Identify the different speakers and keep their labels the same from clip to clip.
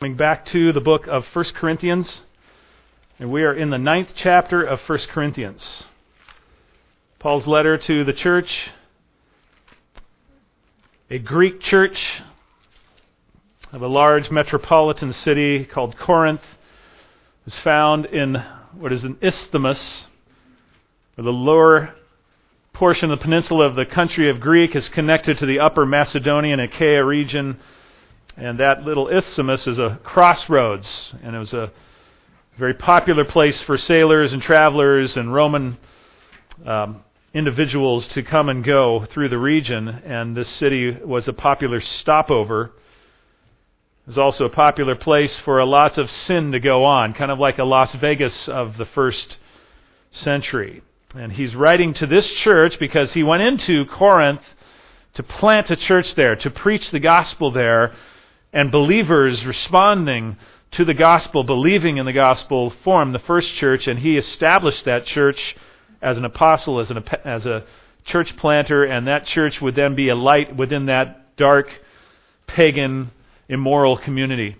Speaker 1: Coming back to the book of 1 Corinthians, and we are in the 9th chapter of 1 Corinthians. Paul's letter to the church, a Greek church of a large metropolitan city called Corinth, is found in what is an isthmus, where the lower portion of the peninsula of the country of Greek is connected to the upper Macedonian and Achaia region. And that little isthmus is a crossroads, and it was a very popular place for sailors and travelers and Roman individuals to come and go through the region, and this city was a popular stopover. It was also a popular place for lots of sin to go on, kind of like a Las Vegas of the first century. And he's writing to this church because he went into Corinth to plant a church there, to preach the gospel there, and believers responding to the gospel, believing in the gospel, formed the first church, and he established that church as an apostle, as a church planter, and that church would then be a light within that dark, pagan, immoral community.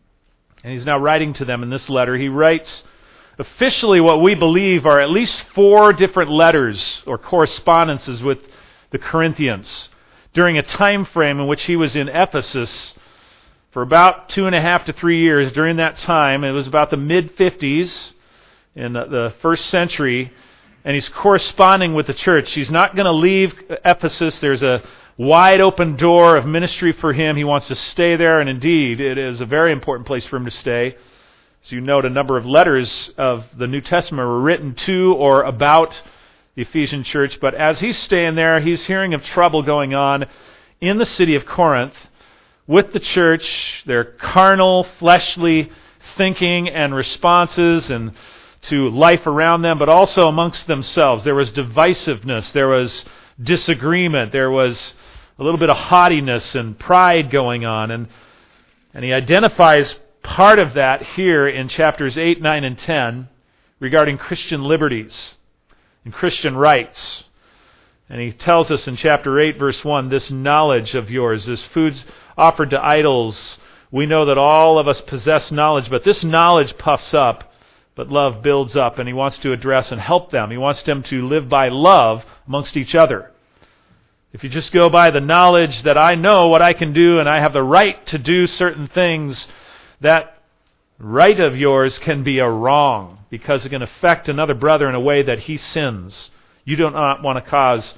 Speaker 1: And he's now writing to them in this letter. He writes officially what we believe are at least 4 different letters or correspondences with the Corinthians during a time frame in which he was in Ephesus for about 2.5 to 3 years. During that time, it was about the mid-50s in the first century, and he's corresponding with the church. He's not going to leave Ephesus. There's a wide open door of ministry for him. He wants to stay there, and indeed, it is a very important place for him to stay. As you note, a number of letters of the New Testament were written to or about the Ephesian church, but as he's staying there, he's hearing of trouble going on in the city of Corinth with the church, their carnal, fleshly thinking and responses and to life around them, but also amongst themselves. There was divisiveness, there was disagreement, there was a little bit of haughtiness and pride going on. And he identifies part of that here in chapters 8, 9, and 10 regarding Christian liberties and Christian rights. And he tells us in chapter 8, verse 1, this knowledge of yours, this food's offered to idols. We know that all of us possess knowledge, but this knowledge puffs up, but love builds up. And he wants to address and help them. He wants them to live by love amongst each other. If you just go by the knowledge that I know what I can do and I have the right to do certain things, that right of yours can be a wrong because it can affect another brother in a way that he sins. You do not want to cause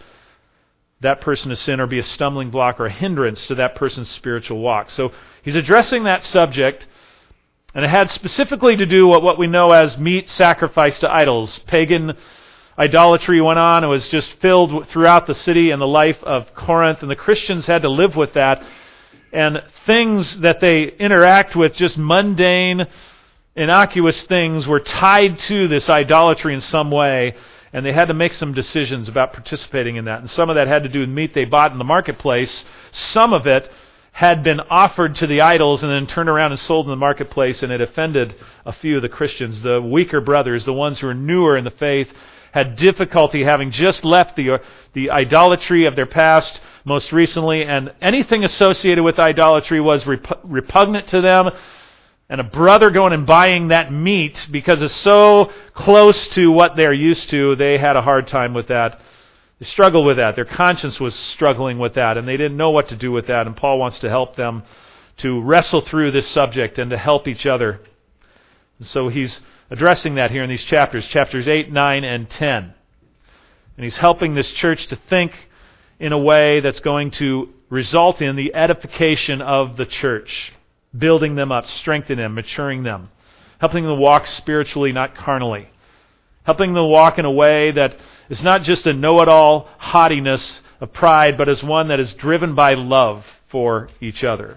Speaker 1: that person to sin or be a stumbling block or a hindrance to that person's spiritual walk. So he's addressing that subject, and it had specifically to do with what we know as meat sacrificed to idols. Pagan idolatry went on. It was just filled throughout the city and the life of Corinth, and the Christians had to live with that. And things that they interact with, just mundane, innocuous things, were tied to this idolatry in some way. And they had to make some decisions about participating in that. And some of that had to do with meat they bought in the marketplace. Some of it had been offered to the idols and then turned around and sold in the marketplace, and it offended a few of the Christians. The weaker brothers, the ones who were newer in the faith, had difficulty having just left the idolatry of their past most recently, and anything associated with idolatry was repugnant to them. And a brother going and buying that meat because it's so close to what they're used to, they had a hard time with that. They struggled with that. Their conscience was struggling with that, and they didn't know what to do with that. And Paul wants to help them to wrestle through this subject and to help each other. And so he's addressing that here in these chapters 8, 9, and 10. And he's helping this church to think in a way that's going to result in the edification of the church. Building them up, strengthening them, maturing them. Helping them walk spiritually, not carnally. Helping them walk in a way that is not just a know-it-all haughtiness of pride, but is one that is driven by love for each other.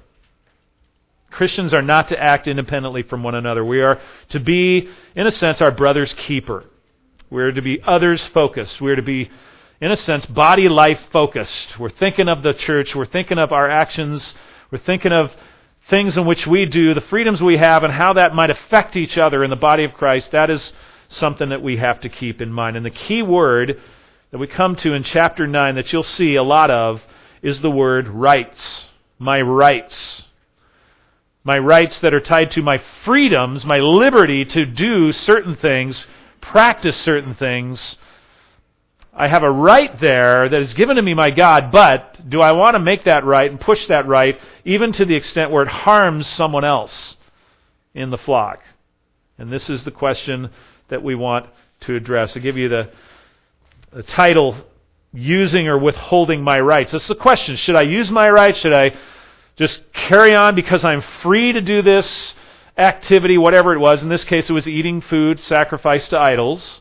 Speaker 1: Christians are not to act independently from one another. We are to be, in a sense, our brother's keeper. We are to be others-focused. We are to be, in a sense, body-life focused. We're thinking of the church. We're thinking of our actions. We're thinking of things in which we do, the freedoms we have, and how that might affect each other in the body of Christ. That is something that we have to keep in mind. And the key word that we come to in chapter 9 that you'll see a lot of is the word rights. My rights. my rights that are tied to my freedoms, my liberty to do certain things, practice certain things. I have a right there that is given to me by God, but do I want to make that right and push that right even to the extent where it harms someone else in the flock? And this is the question that we want to address. I'll give you the title, Using or Withholding My Rights. That's the question. Should I use my rights? Should I just carry on because I'm free to do this activity, whatever it was? In this case, it was eating food sacrificed to idols.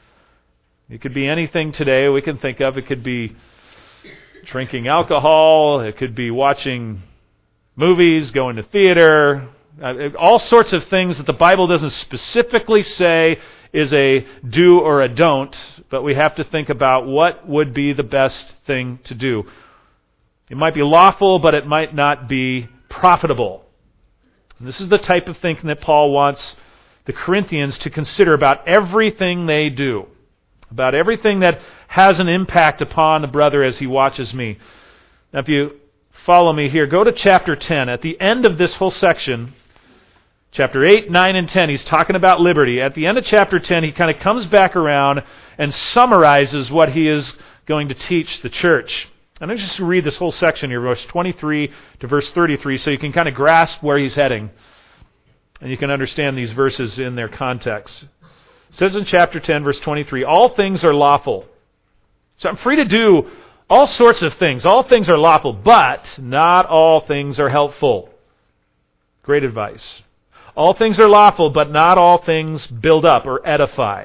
Speaker 1: It could be anything today we can think of. It could be drinking alcohol. It could be watching movies, going to theater. All sorts of things that the Bible doesn't specifically say is a do or a don't, but we have to think about what would be the best thing to do. It might be lawful, but it might not be profitable. And this is the type of thinking that Paul wants the Corinthians to consider about everything they do, about everything that has an impact upon the brother as he watches me. Now, if you follow me here, go to chapter 10. At the end of this whole section, chapter 8, 9, and 10, he's talking about liberty. At the end of chapter 10, he kind of comes back around and summarizes what he is going to teach the church. And I'm just going to read this whole section here, verse 23 to verse 33, so you can kind of grasp where he's heading. And you can understand these verses in their context. It says in chapter 10, verse 23, all things are lawful. So I'm free to do all sorts of things. All things are lawful, but not all things are helpful. Great advice. All things are lawful, but not all things build up or edify.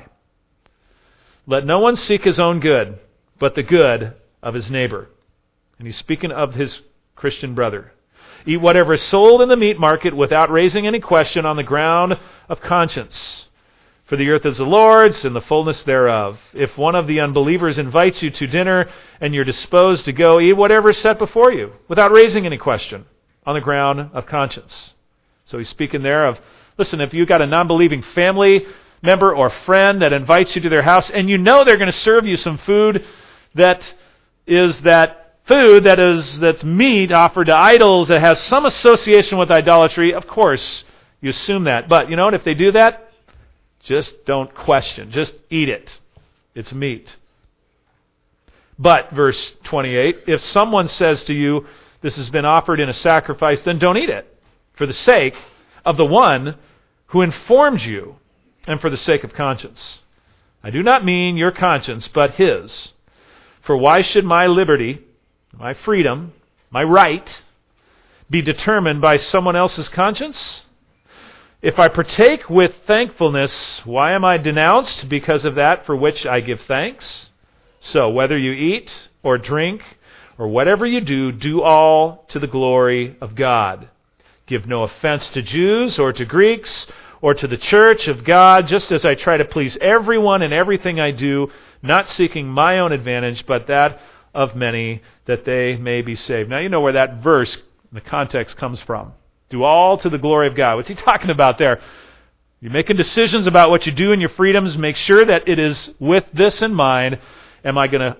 Speaker 1: Let no one seek his own good, but the good of his neighbor. And he's speaking of his Christian brother. Eat whatever is sold in the meat market without raising any question on the ground of conscience. For the earth is the Lord's and the fullness thereof. If one of the unbelievers invites you to dinner and you're disposed to go, eat whatever is set before you without raising any question on the ground of conscience. So he's speaking there of, listen, if you've got a non-believing family member or friend that invites you to their house and you know they're going to serve you some food that's meat offered to idols that has some association with idolatry, of course, you assume that. But you know what? If they do that, just don't question. Just eat it. It's meat. But, verse 28, if someone says to you, this has been offered in a sacrifice, then don't eat it, for the sake of the one who informed you, and for the sake of conscience. I do not mean your conscience, but his. For why should my liberty, my freedom, my right, be determined by someone else's conscience? If I partake with thankfulness, why am I denounced because of that for which I give thanks? So whether you eat or drink or whatever you do, do all to the glory of God. Give no offense to Jews or to Greeks or to the church of God, just as I try to please everyone in everything I do, not seeking my own advantage, but that of many, that they may be saved. Now you know where that verse, the context, comes from. Do all to the glory of God. What's he talking about there? You're making decisions about what you do in your freedoms. Make sure that it is with this in mind. Am I going to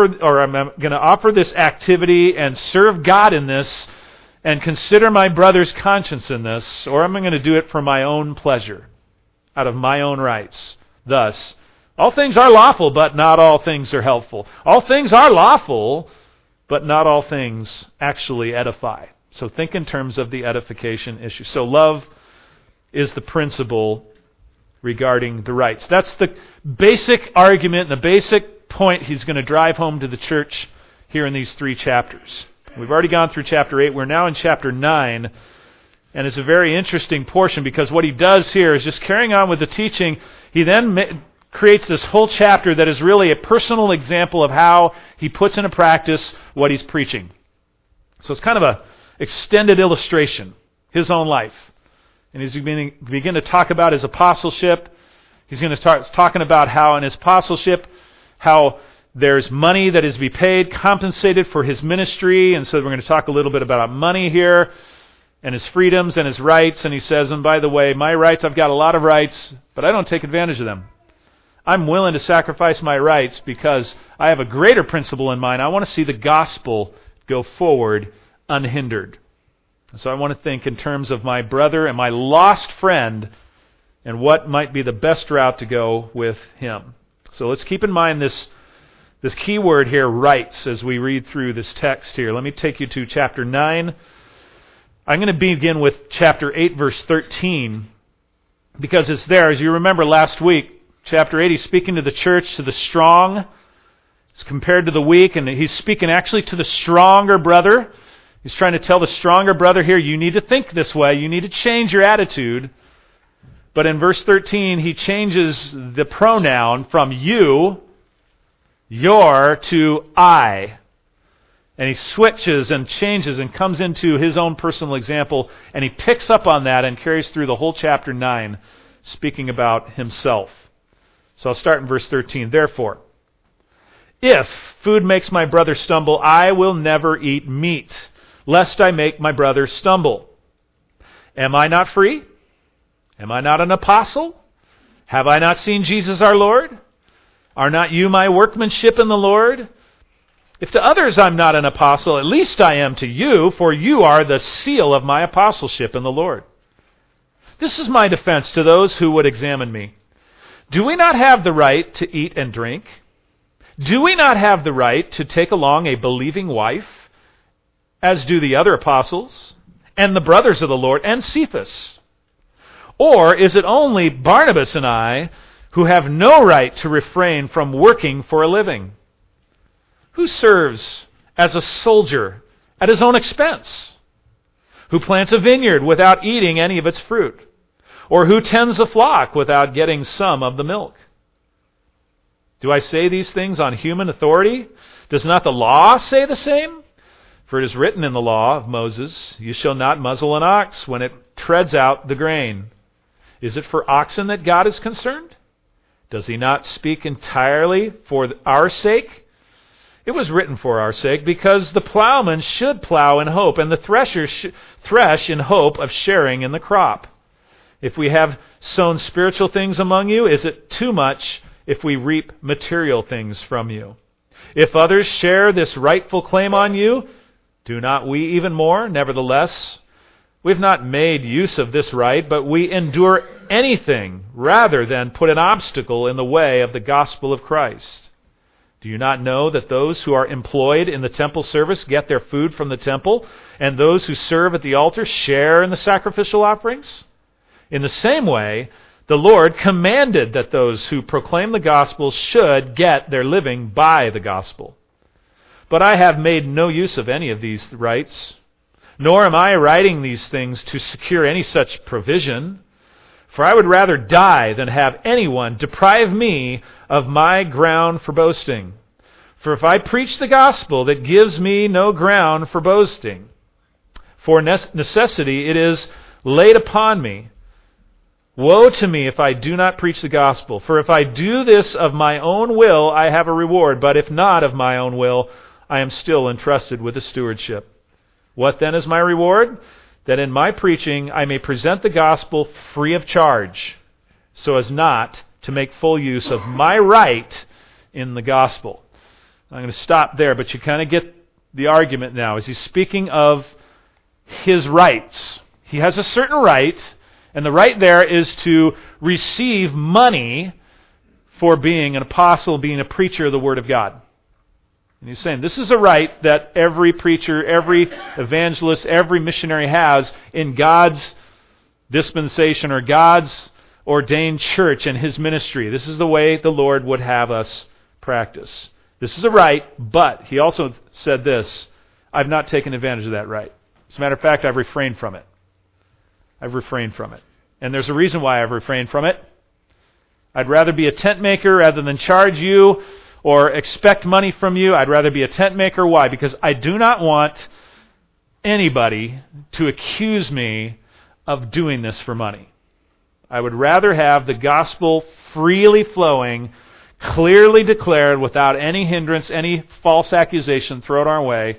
Speaker 1: offer this activity and serve God in this and consider my brother's conscience in this, or am I going to do it for my own pleasure, out of my own rights? Thus, all things are lawful, but not all things are helpful. All things are lawful, but not all things actually edify. So think in terms of the edification issue. So love is the principle regarding the rights. That's the basic argument, the basic point he's going to drive home to the church here in these 3 chapters. We've already gone through chapter 8. We're now in chapter 9. And it's a very interesting portion because what he does here is just carrying on with the teaching. He then creates this whole chapter that is really a personal example of how he puts into practice what he's preaching. So it's kind of a extended illustration, his own life. And he's going to begin to talk about his apostleship. He's going to start talking about how in his apostleship, how there's money that is to be paid, compensated for his ministry. And so we're going to talk a little bit about money here and his freedoms and his rights. And he says, and by the way, my rights, I've got a lot of rights, but I don't take advantage of them. I'm willing to sacrifice my rights because I have a greater principle in mind. I want to see the gospel go forward unhindered. So I want to think in terms of my brother and my lost friend and what might be the best route to go with him. So let's keep in mind this key word here, rights, as we read through this text here. Let me take you to chapter 9. I'm going to begin with chapter 8, verse 13, because it's there. As you remember last week, chapter 8, he's speaking to the church, to the strong. It's compared to the weak, and he's speaking actually to the stronger brother. He's trying to tell the stronger brother here, you need to think this way. You need to change your attitude. But in verse 13, he changes the pronoun from you, your, to I. And he switches and changes and comes into his own personal example, and he picks up on that and carries through the whole chapter 9, speaking about himself. So I'll start in verse 13. Therefore, if food makes my brother stumble, I will never eat meat, lest I make my brother stumble. Am I not free? Am I not an apostle? Have I not seen Jesus our Lord? Are not you my workmanship in the Lord? If to others I'm not an apostle, at least I am to you, for you are the seal of my apostleship in the Lord. This is my defense to those who would examine me. Do we not have the right to eat and drink? Do we not have the right to take along a believing wife, as do the other apostles, and the brothers of the Lord, and Cephas? Or is it only Barnabas and I who have no right to refrain from working for a living? Who serves as a soldier at his own expense? Who plants a vineyard without eating any of its fruit? Or who tends a flock without getting some of the milk? Do I say these things on human authority? Does not the law say the same? For it is written in the law of Moses, you shall not muzzle an ox when it treads out the grain. Is it for oxen that God is concerned? Does he not speak entirely for our sake? It was written for our sake, because the plowman should plow in hope, and the thresher thresh in hope of sharing in the crop. If we have sown spiritual things among you, is it too much if we reap material things from you? If others share this rightful claim on you, do not we even more? Nevertheless, we have not made use of this right, but we endure anything rather than put an obstacle in the way of the gospel of Christ. Do you not know that those who are employed in the temple service get their food from the temple, and those who serve at the altar share in the sacrificial offerings? In the same way, the Lord commanded that those who proclaim the gospel should get their living by the gospel. But I have made no use of any of these rights, nor am I writing these things to secure any such provision. For I would rather die than have anyone deprive me of my ground for boasting. For if I preach the gospel, that gives me no ground for boasting. For necessity it is laid upon me. Woe to me if I do not preach the gospel. For if I do this of my own will, I have a reward. But if not of my own will, I am still entrusted with a stewardship. What then is my reward? That in my preaching I may present the gospel free of charge, so as not to make full use of my right in the gospel. I'm going to stop there, but you kind of get the argument now. As he's speaking of his rights, he has a certain right, and the right there is to receive money for being an apostle, being a preacher of the Word of God. And he's saying this is a right that every preacher, every evangelist, every missionary has in God's dispensation or God's ordained church and His ministry. This is the way the Lord would have us practice. This is a right, but he also said this, I've not taken advantage of that right. As a matter of fact, I've refrained from it. I've refrained from it. And there's a reason why I've refrained from it. I'd rather be a tent maker rather than charge you or expect money from you. I'd rather be a tent maker. Why? Because I do not want anybody to accuse me of doing this for money. I would rather have the gospel freely flowing, clearly declared, without any hindrance, any false accusation thrown our way,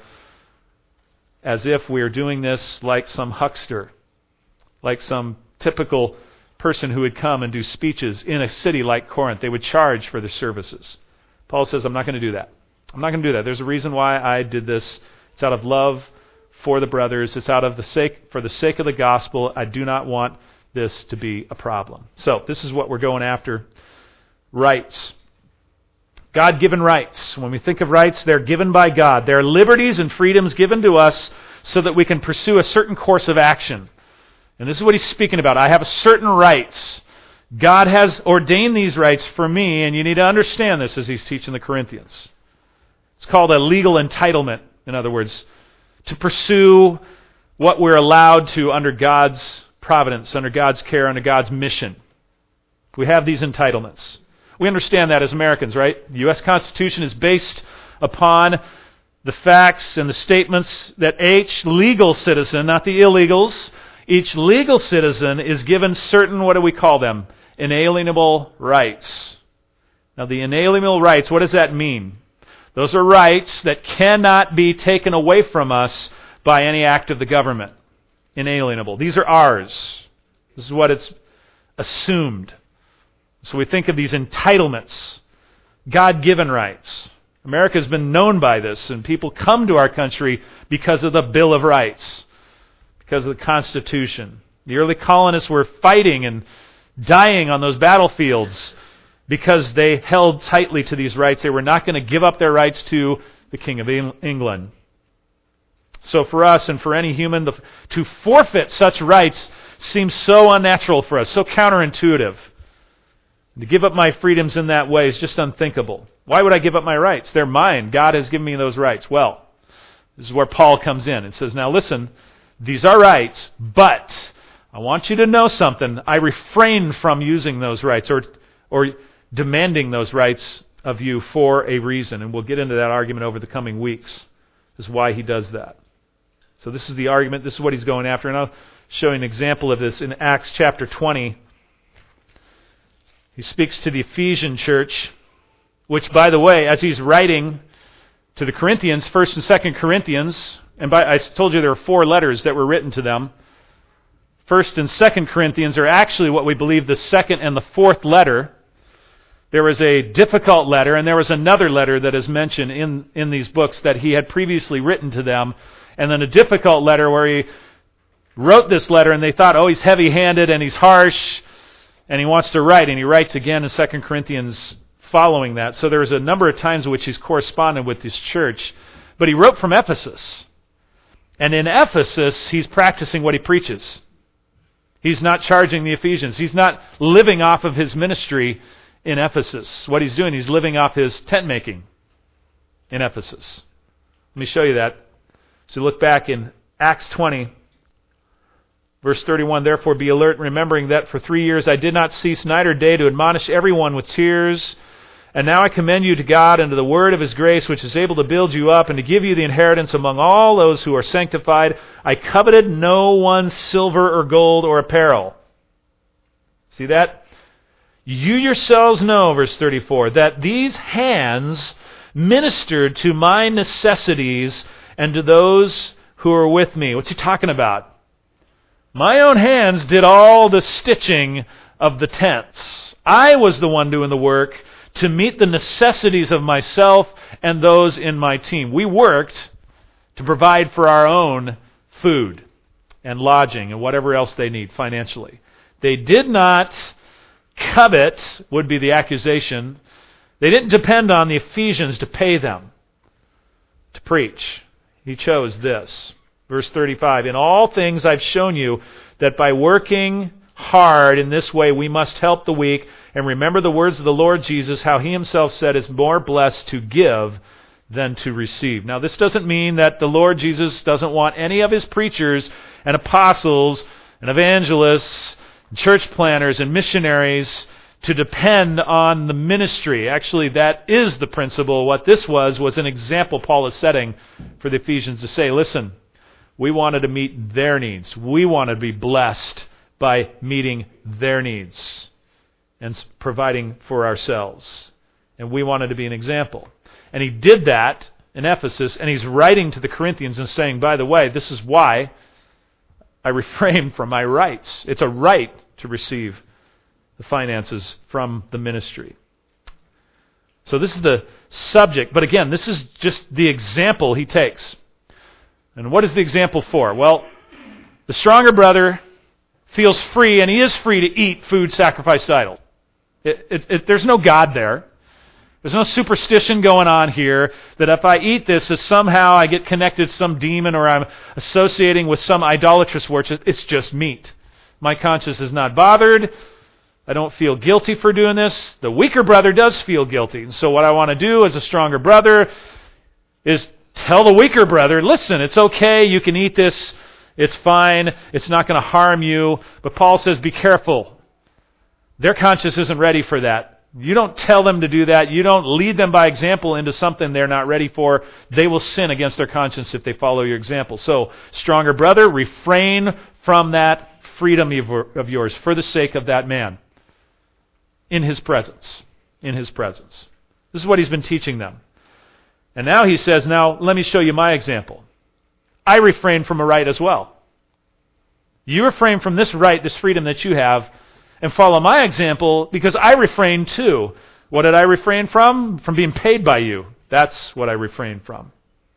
Speaker 1: as if we are doing this like some huckster, like some typical person who would come and do speeches in a city like Corinth. They would charge for their services. Paul says, I'm not going to do that. I'm not going to do that. There's a reason why I did this. It's out of love for the brothers. It's for the sake of the gospel. I do not want this to be a problem. So this is what we're going after. Rights. God-given rights. When we think of rights, they're given by God. They're liberties and freedoms given to us so that we can pursue a certain course of action. And this is what he's speaking about. I have certain rights. God has ordained these rights for me, and you need to understand this as he's teaching the Corinthians. It's called a legal entitlement, in other words, to pursue what we're allowed to under God's providence, under God's care, under God's mission. We have these entitlements. We understand that as Americans, right? The U.S. Constitution is based upon the facts and the statements that each legal citizen, not the illegals, each legal citizen is given certain, what do we call them? Inalienable rights. Now the inalienable rights, what does that mean? Those are rights that cannot be taken away from us by any act of the government. Inalienable. These are ours. This is what it's assumed. So we think of these entitlements, God-given rights. America has been known by this, and people come to our country because of the Bill of Rights, because of the Constitution. The early colonists were fighting and dying on those battlefields because they held tightly to these rights. They were not going to give up their rights to the King of England. So for us and for any human, to forfeit such rights seems so unnatural for us, so counterintuitive. To give up my freedoms in that way is just unthinkable. Why would I give up my rights? They're mine. God has given me those rights. Well, this is where Paul comes in and says, now listen, these are rights, but I want you to know something. I refrain from using those rights or demanding those rights of you for a reason. And we'll get into that argument over the coming weeks. This is why he does that. So this is the argument. This is what he's going after. And I'll show you an example of this in Acts chapter 20. He speaks to the Ephesian church, which, by the way, as he's writing to the Corinthians, 1st and 2nd Corinthians, and I told you there were 4 letters that were written to them. 1st and 2nd Corinthians are actually what we believe the 2nd and the 4th letter. There was a difficult letter, and there was another letter that is mentioned in these books that he had previously written to them, and then a difficult letter where he wrote this letter, and they thought, oh, he's heavy-handed and he's harsh, and he wants to write, and he writes again in 2 Corinthians following that. So there's a number of times in which he's corresponded with this church. But he wrote from Ephesus. And in Ephesus, he's practicing what he preaches. He's not charging the Ephesians. He's not living off of his ministry in Ephesus. What he's doing, he's living off his tent making in Ephesus. Let me show you that. So look back in Acts 20. Verse 31, therefore be alert, remembering that for 3 years I did not cease night or day to admonish everyone with tears. And now I commend you to God and to the word of His grace, which is able to build you up and to give you the inheritance among all those who are sanctified. I coveted no one's silver or gold or apparel. See that? You yourselves know, verse 34, that these hands ministered to my necessities and to those who are with me. What's he talking about? My own hands did all the stitching of the tents. I was the one doing the work to meet the necessities of myself and those in my team. We worked to provide for our own food and lodging and whatever else they need financially. They did not covet, would be the accusation. They didn't depend on the Ephesians to pay them to preach. He chose this. Verse 35, in all things I've shown you that by working hard in this way we must help the weak, and remember the words of the Lord Jesus, how He Himself said it's more blessed to give than to receive. Now this doesn't mean that the Lord Jesus doesn't want any of His preachers and apostles and evangelists and church planners and missionaries to depend on the ministry. Actually, that is the principle. What this was an example Paul is setting for the Ephesians to say, listen, we wanted to meet their needs. We wanted to be blessed by meeting their needs and providing for ourselves. And we wanted to be an example. And he did that in Ephesus, and he's writing to the Corinthians and saying, by the way, this is why I refrain from my rights. It's a right to receive the finances from the ministry. So this is the subject. But again, this is just the example he takes. And what is the example for? Well, the stronger brother feels free, and he is free to eat food sacrificed to idol. There's no God there. There's no superstition going on here that if I eat this, that somehow I get connected to some demon or I'm associating with some idolatrous worship. It's just meat. My conscience is not bothered. I don't feel guilty for doing this. The weaker brother does feel guilty. And so what I want to do as a stronger brother is tell the weaker brother, listen, it's okay, you can eat this, it's fine, it's not going to harm you. But Paul says, be careful. Their conscience isn't ready for that. You don't tell them to do that. You don't lead them by example into something they're not ready for. They will sin against their conscience if they follow your example. So, stronger brother, refrain from that freedom of yours for the sake of that man. In his presence. In his presence. This is what he's been teaching them. And now he says, now let me show you my example. I refrain from a right as well. You refrain from this right, this freedom that you have, and follow my example because I refrain too. What did I refrain from? From being paid by you. That's what I refrained from.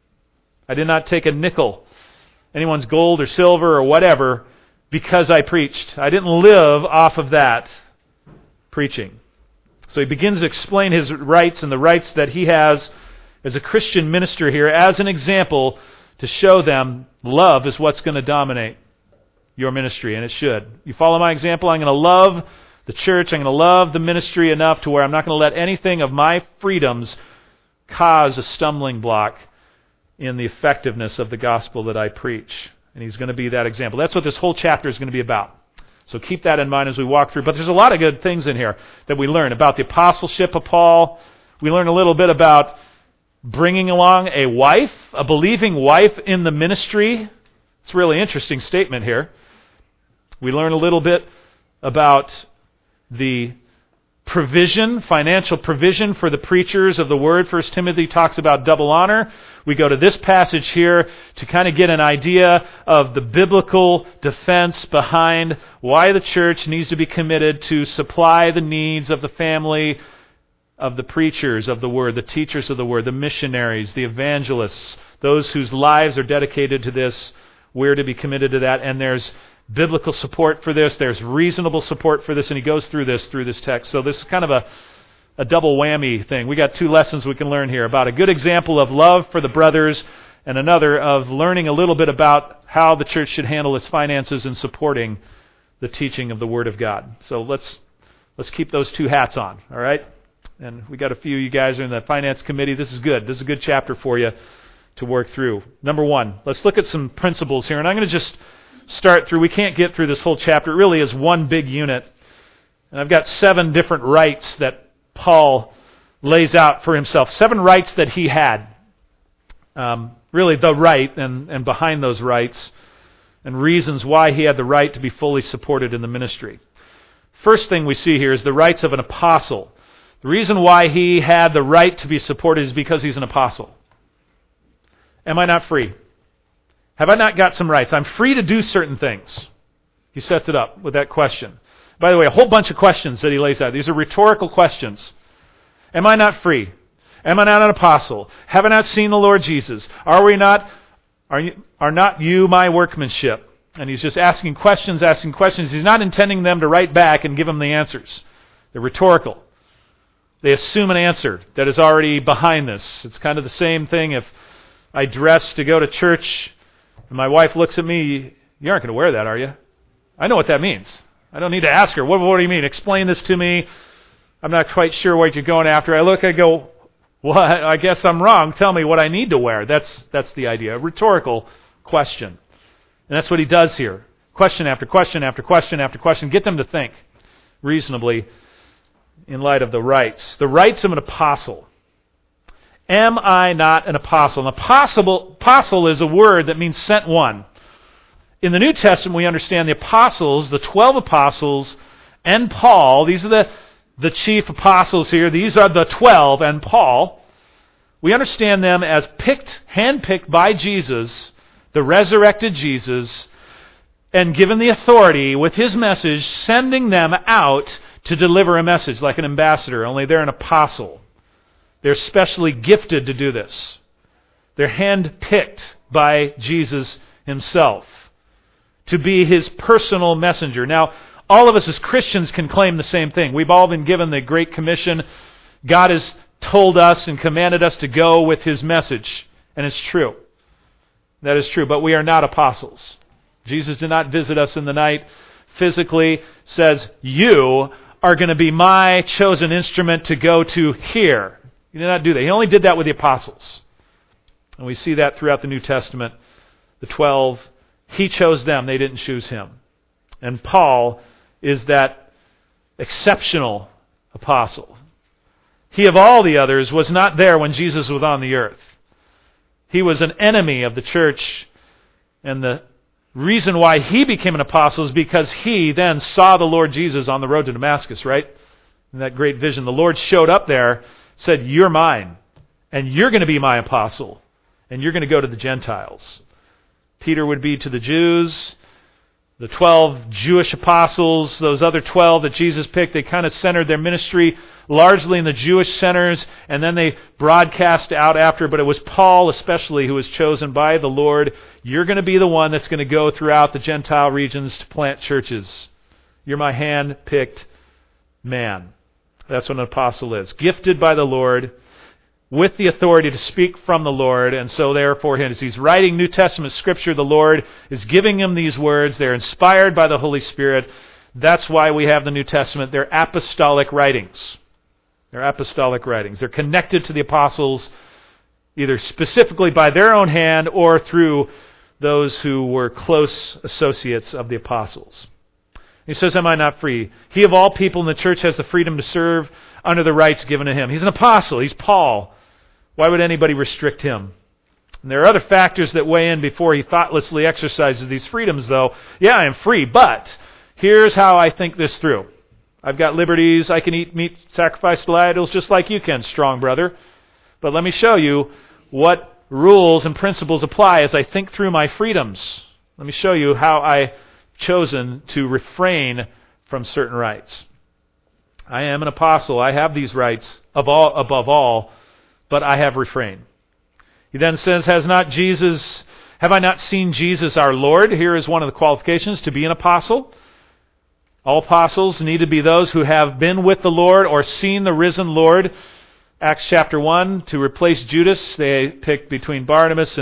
Speaker 1: I did not take a nickel, anyone's gold or silver or whatever, because I preached. I didn't live off of that preaching. So he begins to explain his rights and the rights that he has as a Christian minister here as an example to show them love is what's going to dominate your ministry, and it should. You follow my example, I'm going to love the church, I'm going to love the ministry enough to where I'm not going to let anything of my freedoms cause a stumbling block in the effectiveness of the gospel that I preach. And he's going to be that example. That's what this whole chapter is going to be about. So keep that in mind as we walk through. But there's a lot of good things in here that we learn about the apostleship of Paul. We learn a little bit about bringing along a wife, a believing wife in the ministry. It's a really interesting statement here. We learn a little bit about the provision, financial provision for the preachers of the Word. 1 Timothy talks about double honor. We go to this passage here to kind of get an idea of the biblical defense behind why the church needs to be committed to supply the needs of the family of the preachers of the Word, the teachers of the Word, the missionaries, the evangelists, those whose lives are dedicated to this. We're to be committed to that, and there's biblical support for this. There's reasonable support for this, and he goes through this text. So this is kind of a double whammy thing. We got two lessons we can learn here about a good example of love for the brothers and another of learning a little bit about how the church should handle its finances in supporting the teaching of the Word of God. So let's keep those two hats on, all right? And we got a few of you guys are in the finance committee. This is good. This is a good chapter for you to work through. Number one, let's look at some principles here, and I'm going to just start through. We can't get through this whole chapter. It really is one big unit. And I've got 7 different rights that Paul lays out for himself. 7 rights that he had. Really the right and behind those rights and reasons why he had the right to be fully supported in the ministry. First thing we see here is the rights of an apostle. The reason why he had the right to be supported is because he's an apostle. Am I not free? Have I not got some rights? I'm free to do certain things. He sets it up with that question. By the way, a whole bunch of questions that he lays out. These are rhetorical questions. Am I not free? Am I not an apostle? Have I not seen the Lord Jesus? Are not you my workmanship? And he's just asking questions. He's not intending them to write back and give them the answers. They're rhetorical. They assume an answer that is already behind this. It's kind of the same thing if I dress to go to church and my wife looks at me, you aren't going to wear that, are you? I know what that means. I don't need to ask her, what do you mean? Explain this to me. I'm not quite sure what you're going after. I look, I go, what? I guess I'm wrong. Tell me what I need to wear. That's the idea. A rhetorical question. And that's what he does here. Question after question after question after question. Get them to think reasonably in light of the rights. The rights of an apostle. Am I not an apostle? An apostle is a word that means sent one. In the New Testament, we understand the apostles, the 12 apostles, and Paul. These are the chief apostles here. These are the 12 and Paul. We understand them as handpicked by Jesus, the resurrected Jesus, and given the authority with his message, sending them out to deliver a message like an ambassador, only they're an apostle. They're specially gifted to do this. They're hand-picked by Jesus himself, to be his personal messenger. Now, all of us as Christians can claim the same thing. We've all been given the Great Commission. God has told us and commanded us to go with his message, and it's true. That is true, but we are not apostles. Jesus did not visit us in the night physically, says, you are going to be my chosen instrument to go to here. He did not do that. He only did that with the apostles. And we see that throughout the New Testament. The 12, he chose them. They didn't choose him. And Paul is that exceptional apostle. He, of all the others, was not there when Jesus was on the earth. He was an enemy of the church, and the reason why he became an apostle is because he then saw the Lord Jesus on the road to Damascus, right? In that great vision. The Lord showed up there, said, you're mine, and you're going to be my apostle, and you're going to go to the Gentiles. Peter would be to the Jews. The 12 Jewish apostles, those other 12 that Jesus picked, they kind of centered their ministry largely in the Jewish centers, and then they broadcast out after. But it was Paul especially who was chosen by the Lord. You're going to be the one that's going to go throughout the Gentile regions to plant churches. You're my hand-picked man. That's what an apostle is. Gifted by the Lord, with the authority to speak from the Lord, and so therefore, as he's writing New Testament Scripture, the Lord is giving him these words. They're inspired by the Holy Spirit. That's why we have the New Testament. They're apostolic writings. They're apostolic writings. They're connected to the apostles, either specifically by their own hand or through those who were close associates of the apostles. He says, am I not free? He of all people in the church has the freedom to serve under the rights given to him. He's an apostle. He's Paul. Why would anybody restrict him? And there are other factors that weigh in before he thoughtlessly exercises these freedoms, though. Yeah, I am free, but here's how I think this through. I've got liberties. I can eat meat sacrificed to idols just like you can, strong brother. But let me show you what rules and principles apply as I think through my freedoms. Let me show you how I've chosen to refrain from certain rights. I am an apostle. I have these rights above all, but I have refrained. He then says, have I not seen Jesus our Lord? Here is one of the qualifications to be an apostle. All apostles need to be those who have been with the Lord or seen the risen Lord. Acts chapter 1, to replace Judas, they picked between Barnabas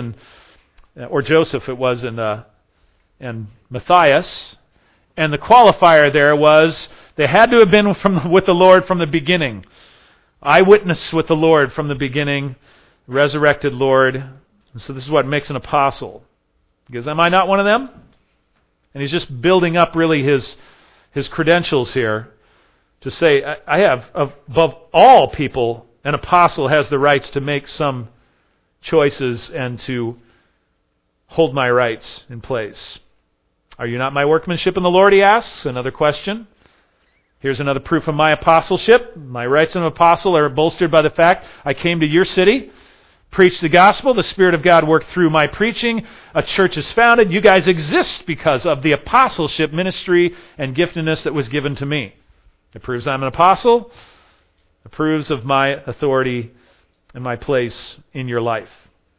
Speaker 1: or Joseph it was, and Matthias. And the qualifier there was they had to have been with the Lord from the beginning. Eyewitness with the Lord from the beginning, resurrected Lord. And so this is what makes an apostle. Because am I not one of them? And he's just building up really his credentials here to say, I have, above all people, an apostle has the rights to make some choices and to hold my rights in place. Are you not my workmanship in the Lord, he asks? Another question. Here's another proof of my apostleship. My rights as an apostle are bolstered by the fact I came to your city, preached the gospel, the Spirit of God worked through my preaching, a church is founded. You guys exist because of the apostleship ministry and giftedness that was given to me. It proves I'm an apostle. It proves of my authority and my place in your life.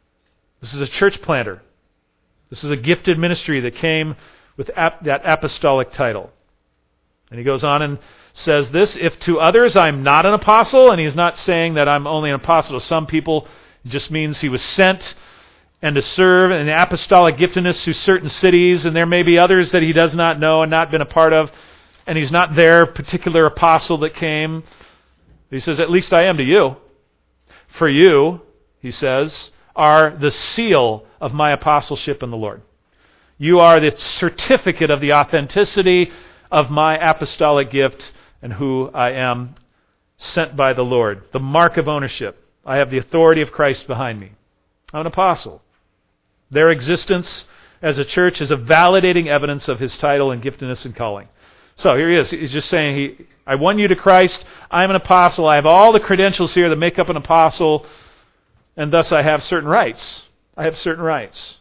Speaker 1: This is a church planter. This is a gifted ministry that came with that apostolic title. And he goes on and says this, if to others I'm not an apostle, and he's not saying that I'm only an apostle to some people, it just means he was sent and to serve in apostolic giftedness to certain cities, and there may be others that he does not know and not been a part of, and he's not their particular apostle that came. He says, at least I am to you. For you, he says, are the seal of my apostleship in the Lord. You are the certificate of the authenticity of my apostolic gift and who I am, sent by the Lord. The mark of ownership. I have the authority of Christ behind me. I'm an apostle. Their existence as a church is a validating evidence of his title and giftedness and calling. So here he is. He's just saying, I won you to Christ. I'm an apostle. I have all the credentials here that make up an apostle, and thus I have certain rights. I have certain rights.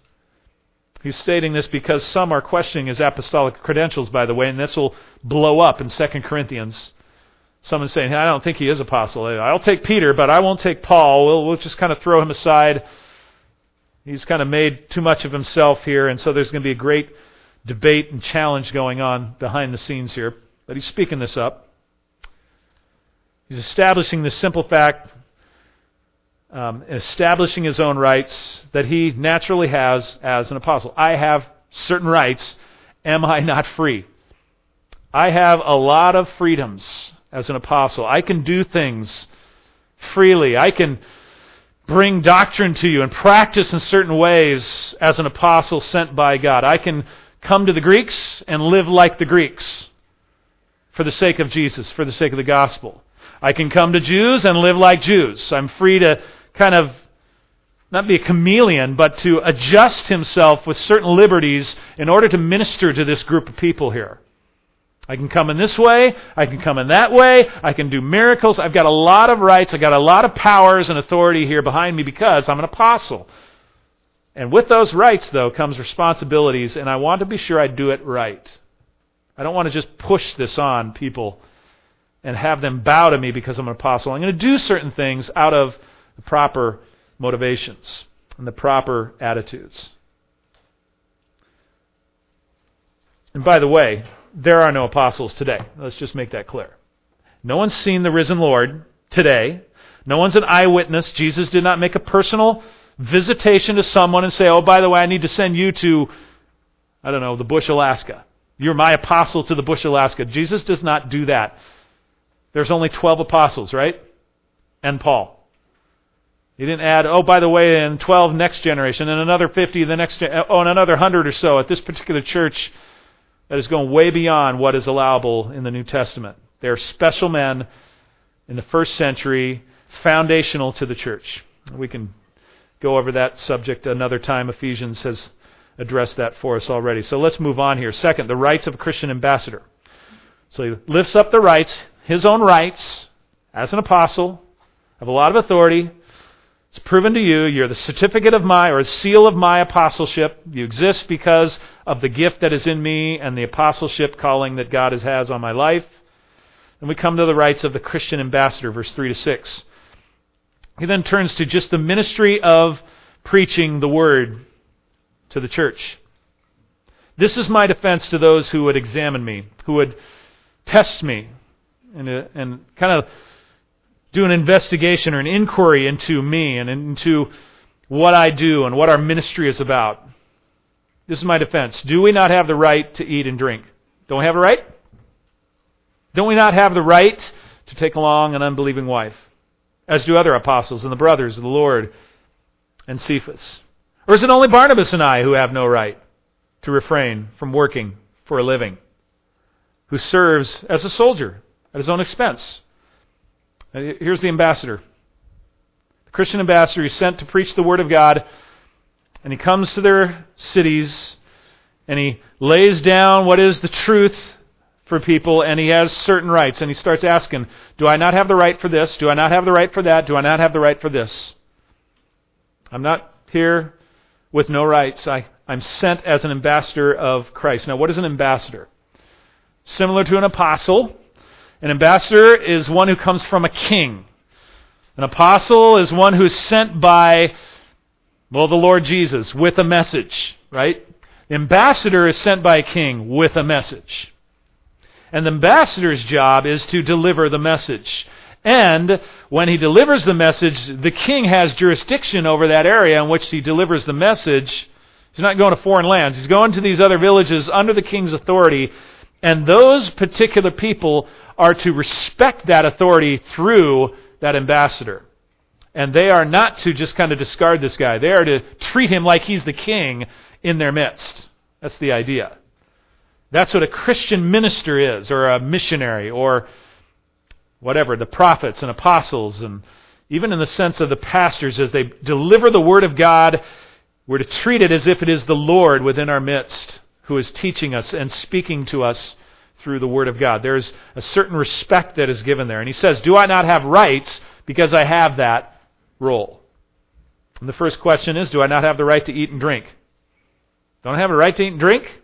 Speaker 1: He's stating this because some are questioning his apostolic credentials, by the way, and this will blow up in 2 Corinthians. Someone's saying, I don't think he is apostle. I'll take Peter, but I won't take Paul. We'll just kind of throw him aside. He's kind of made too much of himself here, and so there's going to be a great debate and challenge going on behind the scenes here. But he's speaking this up. He's establishing this simple fact, establishing his own rights that he naturally has as an apostle. I have certain rights. Am I not free? I have a lot of freedoms as an apostle. I can do things freely. I can bring doctrine to you and practice in certain ways as an apostle sent by God. I can come to the Greeks and live like the Greeks for the sake of Jesus, for the sake of the gospel. I can come to Jews and live like Jews. I'm free to kind of not be a chameleon, but to adjust himself with certain liberties in order to minister to this group of people here. I can come in this way, I can come in that way, I can do miracles. I've got a lot of rights, I've got a lot of powers and authority here behind me because I'm an apostle. And with those rights, though, comes responsibilities, and I want to be sure I do it right. I don't want to just push this on people and have them bow to me because I'm an apostle. I'm going to do certain things out of the proper motivations and the proper attitudes. And by the way, there are no apostles today. Let's just make that clear. No one's seen the risen Lord today. No one's an eyewitness. Jesus did not make a personal visitation to someone and say, oh, by the way, I need to send you to, I don't know, the Bush, Alaska. You're my apostle to the Bush, Alaska. Jesus does not do that. There's only 12 apostles, right? And Paul. He didn't add, oh, by the way, and 12 next generation, and another 50 the next, and another 100 or so at this particular church that is going way beyond what is allowable in the New Testament. They are special men in the first century, foundational to the church. We can go over that subject another time. Ephesians has addressed that for us already. So let's move on here. Second, the rights of a Christian ambassador. So he lifts up the rights, his own rights, as an apostle, have a lot of authority. It's proven to you, you're the certificate of my, or seal of my apostleship. You exist because of the gift that is in me and the apostleship calling that God has on my life. And we come to the rights of the Christian ambassador, verse 3 to 6. He then turns to just the ministry of preaching the word to the church. This is my defense to those who would examine me, who would test me, and kind of do an investigation or an inquiry into me and into what I do and what our ministry is about. This is my defense. Do we not have the right to eat and drink? Don't we have a right? Don't we not have the right to take along an unbelieving wife, as do other apostles and the brothers of the Lord and Cephas? Or is it only Barnabas and I who have no right to refrain from working for a living, who serves as a soldier at his own expense? Here's the ambassador. The Christian ambassador is sent to preach the Word of God, and he comes to their cities, and he lays down what is the truth for people, and he has certain rights, and he starts asking, do I not have the right for this? Do I not have the right for that? Do I not have the right for this? I'm not here with no rights. I'm sent as an ambassador of Christ. Now, what is an ambassador? Similar to an apostle, an ambassador is one who comes from a king. An apostle is one who is sent by, the Lord Jesus with a message, right? The ambassador is sent by a king with a message. And the ambassador's job is to deliver the message. And when he delivers the message, the king has jurisdiction over that area in which he delivers the message. He's not going to foreign lands. He's going to these other villages under the king's authority. And those particular people are to respect that authority through that ambassador. And they are not to just kind of discard this guy. They are to treat him like he's the king in their midst. That's the idea. That's what a Christian minister is, or a missionary, or whatever, the prophets and apostles, and even in the sense of the pastors, as they deliver the Word of God, we're to treat it as if it is the Lord within our midst who is teaching us and speaking to us through the Word of God. There's a certain respect that is given there. And he says, do I not have rights because I have that role? And the first question is, do I not have the right to eat and drink? Don't I have a right to eat and drink?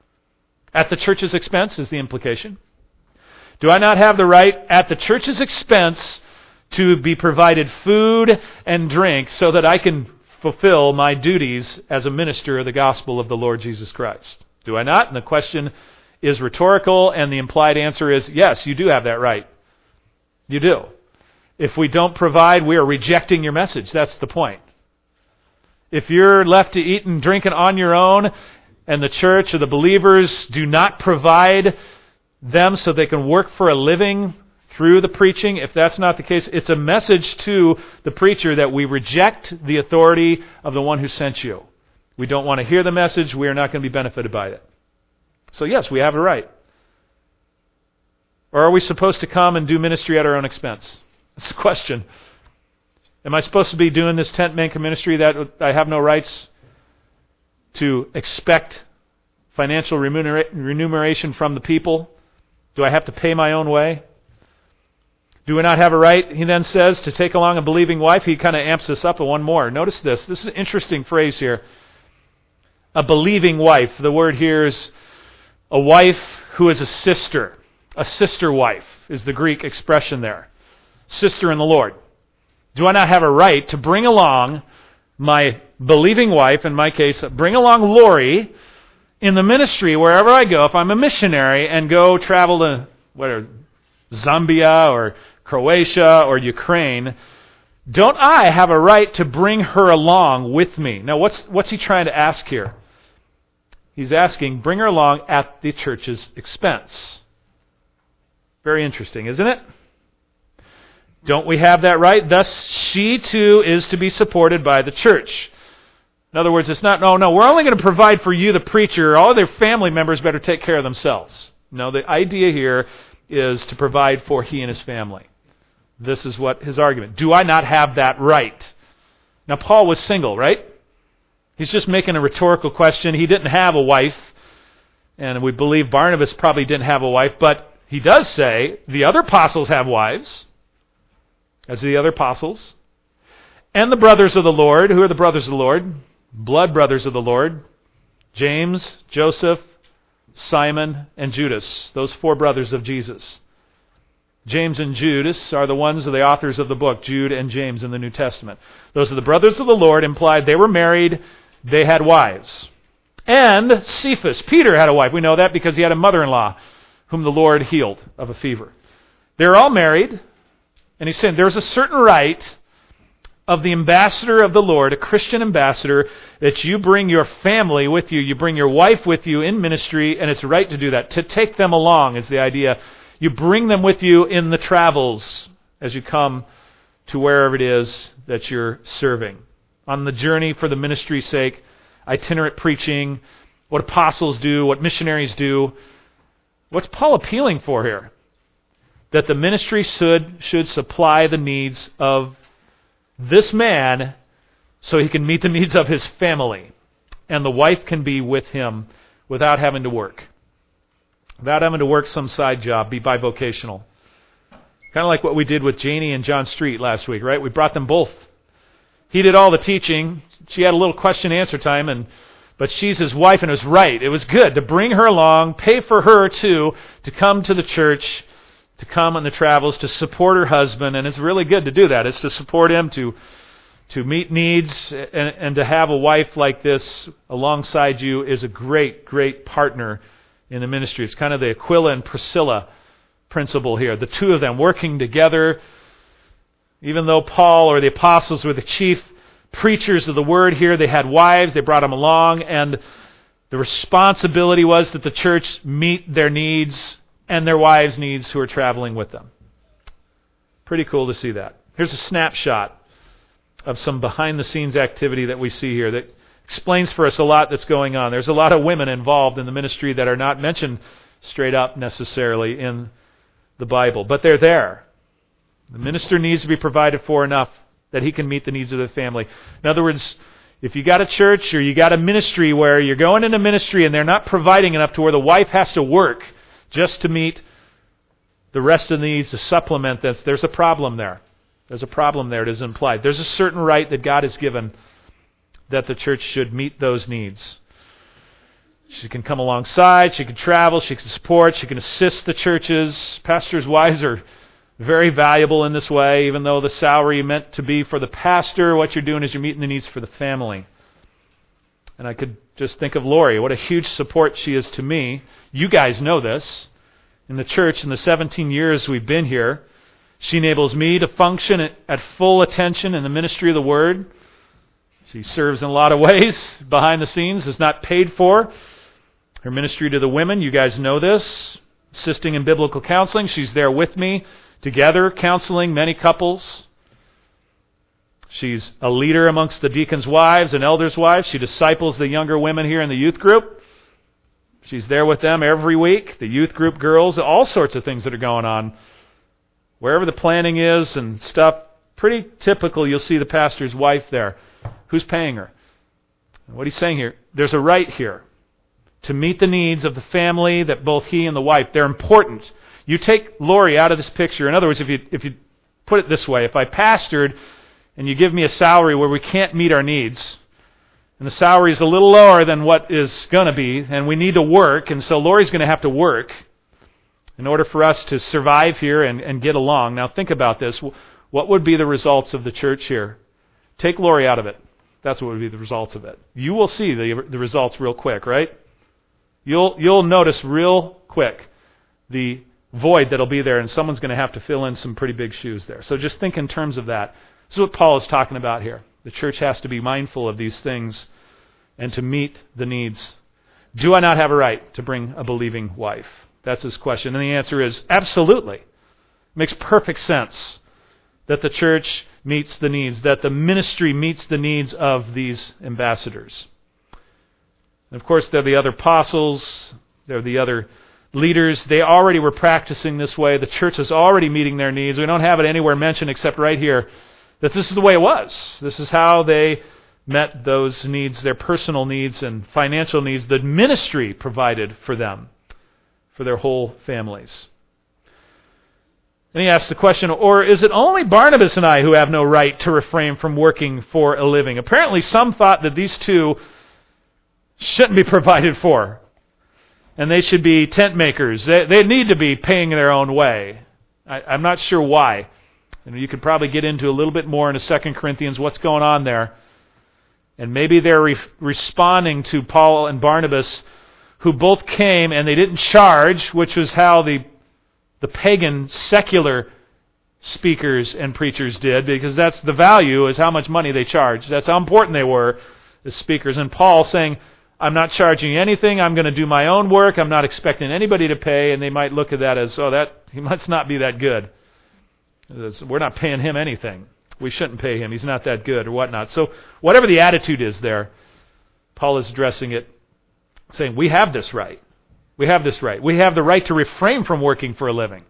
Speaker 1: At the church's expense is the implication. Do I not have the right at the church's expense to be provided food and drink so that I can fulfill my duties as a minister of the gospel of the Lord Jesus Christ. Do I not? And the question is rhetorical, and the implied answer is yes, you do have that right. You do. If we don't provide, we are rejecting your message. That's the point. If you're left to eat and drink it on your own, and the church or the believers do not provide them so they can work for a living through the preaching, if that's not the case, it's a message to the preacher that we reject the authority of the one who sent you. We don't want to hear the message. We are not going to be benefited by it. So yes, we have a right. Or are we supposed to come and do ministry at our own expense? That's the question. Am I supposed to be doing this tent maker ministry that I have no rights to expect financial remuneration from the people? Do I have to pay my own way? Do we not have a right, he then says, to take along a believing wife? He kind of amps this up one more. Notice this. This is an interesting phrase here. A believing wife. The word here is a wife who is a sister. A sister wife is the Greek expression there. Sister in the Lord. Do I not have a right to bring along my believing wife, in my case, bring along Lori in the ministry wherever I go, if I'm a missionary, and go travel to Zambia or Croatia or Ukraine? Don't I have a right to bring her along with me? Now, what's he trying to ask here? He's asking, bring her along at the church's expense. Very interesting, isn't it? Don't we have that right? Thus, she too is to be supported by the church. In other words, it's not, no, we're only going to provide for you, the preacher. All their family members better take care of themselves. No, the idea here is to provide for he and his family. This is what his argument. Do I not have that right? Now, Paul was single, right? He's just making a rhetorical question. He didn't have a wife, and we believe Barnabas probably didn't have a wife, but he does say the other apostles have wives, as the other apostles, and the brothers of the Lord. Who are the brothers of the Lord? Blood brothers of the Lord. James, Joseph, Simon, and Judas. Those four brothers of Jesus. James and Judas are the ones of the authors of the book, Jude and James in the New Testament. Those are the brothers of the Lord, implied they were married, they had wives. And Cephas, Peter, had a wife. We know that because he had a mother-in-law whom the Lord healed of a fever. They're all married. And he's saying there's a certain right of the ambassador of the Lord, a Christian ambassador, that you bring your family with you bring your wife with you in ministry, and it's right to do that. To take them along is the idea. You bring them with you in the travels as you come to wherever it is that you're serving. On the journey for the ministry's sake, itinerant preaching, what apostles do, what missionaries do. What's Paul appealing for here? That the ministry should supply the needs of this man so he can meet the needs of his family. And the wife can be with him without having to work. Without having to work some side job, be bivocational. Kind of like what we did with Janie and John Street last week, right? We brought them both. He did all the teaching. She had a little question-answer time, but she's his wife, and it was right. It was good to bring her along, pay for her too, to come to the church, to come on the travels, to support her husband, and it's really good to do that. It's to support him, to meet needs, and to have a wife like this alongside you is a great, great partner in the ministry. It's kind of the Aquila and Priscilla principle here. The two of them working together. Even though Paul or the apostles were the chief preachers of the word here, they had wives, they brought them along, and the responsibility was that the church meet their needs and their wives' needs who are traveling with them. Pretty cool to see that. Here's a snapshot of some behind-the-scenes activity that we see here that explains for us a lot that's going on. There's a lot of women involved in the ministry that are not mentioned straight up necessarily in the Bible, but they're there. The minister needs to be provided for enough that he can meet the needs of the family. In other words, if you got a church or you got a ministry where you're going into ministry and they're not providing enough to where the wife has to work just to meet the rest of the needs, to supplement this, there's a problem there. There's a problem there. It is implied. There's a certain right that God has given that the church should meet those needs. She can come alongside, she can travel, she can support, she can assist the churches. Pastors' wives are very valuable in this way, even though the salary meant to be for the pastor. What you're doing is you're meeting the needs for the family. And I could just think of Lori, what a huge support she is to me. You guys know this. In the church, in the 17 years we've been here, she enables me to function at full attention in the ministry of the Word. She serves in a lot of ways behind the scenes, is not paid for. Her ministry to the women, you guys know this. Assisting in biblical counseling, she's there with me, together counseling many couples. She's a leader amongst the deacons' wives and elders' wives. She disciples the younger women here in the youth group. She's there with them every week. The youth group girls, all sorts of things that are going on. Wherever the planning is and stuff, pretty typical, you'll see the pastor's wife there. Who's paying her? What he's saying here, there's a right here to meet the needs of the family, that both he and the wife, they're important. You take Lori out of this picture. In other words, if you put it this way, if I pastored and you give me a salary where we can't meet our needs, and the salary is a little lower than what is going to be, and we need to work, and so Lori's going to have to work in order for us to survive here and get along. Now think about this. What would be the results of the church here? Take Lori out of it. That's what would be the results of it. You will see the results real quick, right? You'll notice real quick the void that'll be there, and someone's going to have to fill in some pretty big shoes there. So just think in terms of that. This is what Paul is talking about here. The church has to be mindful of these things and to meet the needs. Do I not have a right to bring a believing wife? That's his question. And the answer is absolutely. It makes perfect sense that the church meets the needs, that the ministry meets the needs of these ambassadors. And of course, there are the other apostles, there are the other leaders. They already were practicing this way. The church is already meeting their needs. We don't have it anywhere mentioned except right here that this is the way it was. This is how they met those needs, their personal needs and financial needs. The ministry provided for them, for their whole families. And he asks the question, or is it only Barnabas and I who have no right to refrain from working for a living? Apparently some thought that these two shouldn't be provided for, and they should be tent makers. They need to be paying their own way. I'm not sure why. And you could probably get into a little bit more in 2 Corinthians what's going on there. And maybe they're responding to Paul and Barnabas, who both came and they didn't charge, which was how the pagan secular speakers and preachers did, because that's the value, is how much money they charged. That's how important they were as speakers. And Paul saying, I'm not charging you anything, I'm going to do my own work, I'm not expecting anybody to pay, and they might look at that as, he must not be that good. We're not paying him anything. We shouldn't pay him, he's not that good, or whatnot. So whatever the attitude is there, Paul is addressing it, saying, we have this right. We have this right. We have the right to refrain from working for a living.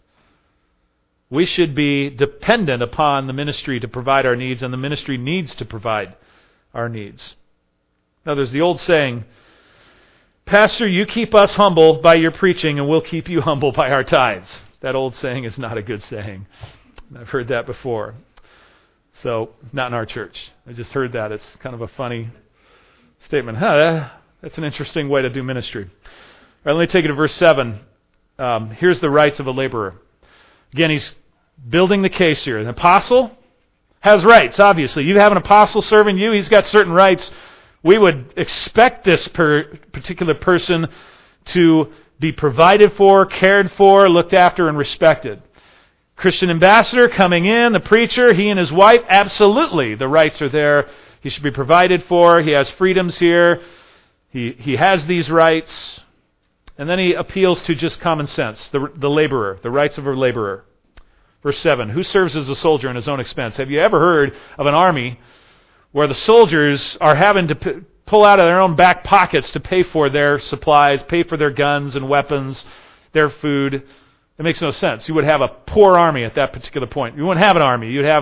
Speaker 1: We should be dependent upon the ministry to provide our needs, and the ministry needs to provide our needs. Now there's the old saying, Pastor, you keep us humble by your preaching, and we'll keep you humble by our tithes. That old saying is not a good saying. I've heard that before. So, not in our church. I just heard that. It's kind of a funny statement. That's an interesting way to do ministry. All right, let me take it to verse 7. Here's the rights of a laborer. Again, he's building the case here. An apostle has rights, obviously. You have an apostle serving you, he's got certain rights. We would expect this particular person to be provided for, cared for, looked after, and respected. Christian ambassador coming in, the preacher, he and his wife, absolutely, the rights are there. He should be provided for. He has freedoms here. He has these rights. And then he appeals to just common sense, the laborer, the rights of a laborer. Verse 7, who serves as a soldier in his own expense? Have you ever heard of an army where the soldiers are having to pull out of their own back pockets to pay for their supplies, pay for their guns and weapons, their food? It makes no sense. You would have a poor army at that particular point. You wouldn't have an army. You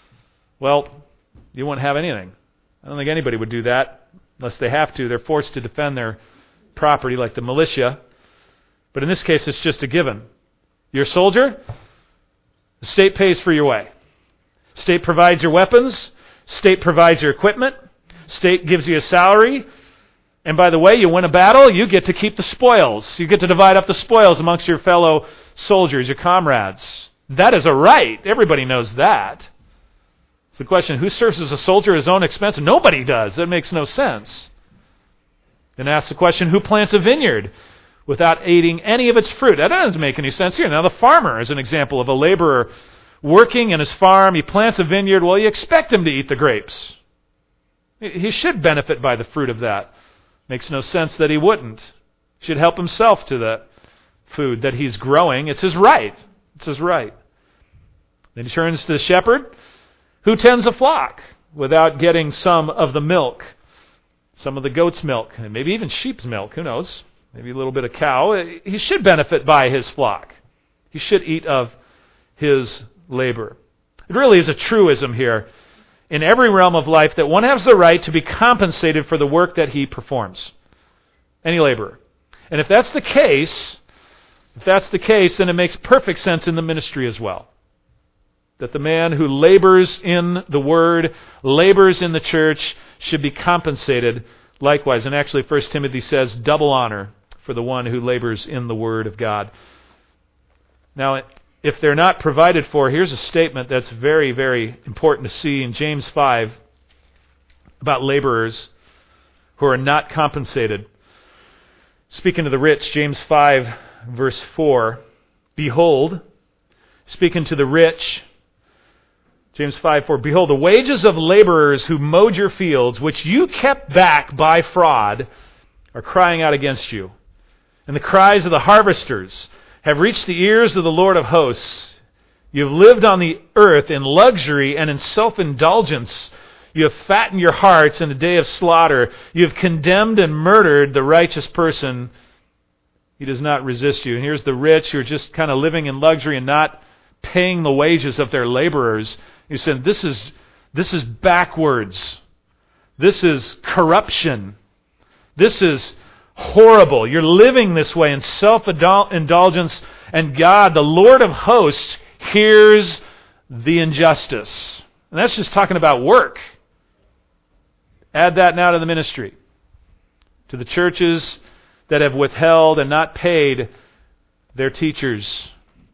Speaker 1: wouldn't have anything. I don't think anybody would do that unless they have to. They're forced to defend their property like the militia. But in this case, it's just a given. You're a soldier, the state pays for your way. State provides your weapons. State provides your equipment. State gives you a salary. And by the way, you win a battle, you get to keep the spoils. You get to divide up the spoils amongst your fellow soldiers, your comrades. That is a right. Everybody knows that. It's the question, who serves as a soldier at his own expense? Nobody does. That makes no sense. Then ask the question, who plants a vineyard without eating any of its fruit? That doesn't make any sense here. Now the farmer is an example of a laborer working in his farm. He plants a vineyard. Well, you expect him to eat the grapes. He should benefit by the fruit of that. Makes no sense that he wouldn't. He should help himself to the food that he's growing. It's his right. It's his right. Then he turns to the shepherd who tends a flock without getting some of the milk, some of the goat's milk, and maybe even sheep's milk, who knows? Maybe a little bit of cow. He should benefit by his flock. He should eat of his labor. It really is a truism here in every realm of life that one has the right to be compensated for the work that he performs. Any laborer. And if that's the case, then it makes perfect sense in the ministry as well. That the man who labors in the Word, labors in the church, should be compensated likewise. And actually 1 Timothy says double honor for the one who labors in the Word of God. Now, if they're not provided for, here's a statement that's very, very important to see in James 5 about laborers who are not compensated. Speaking to the rich, James 5, verse 4, behold, speaking to the rich, James 5:4, behold, the wages of laborers who mowed your fields, which you kept back by fraud, are crying out against you. And the cries of the harvesters have reached the ears of the Lord of hosts. You have lived on the earth in luxury and in self-indulgence. You have fattened your hearts in the day of slaughter. You have condemned and murdered the righteous person. He does not resist you. And here's the rich who are just kind of living in luxury and not paying the wages of their laborers. You said, this is backwards. This is corruption. This is horrible. You're living this way in self-indulgence, and God, the Lord of hosts, hears the injustice. And that's just talking about work. Add that now to the ministry. To the churches that have withheld and not paid their teachers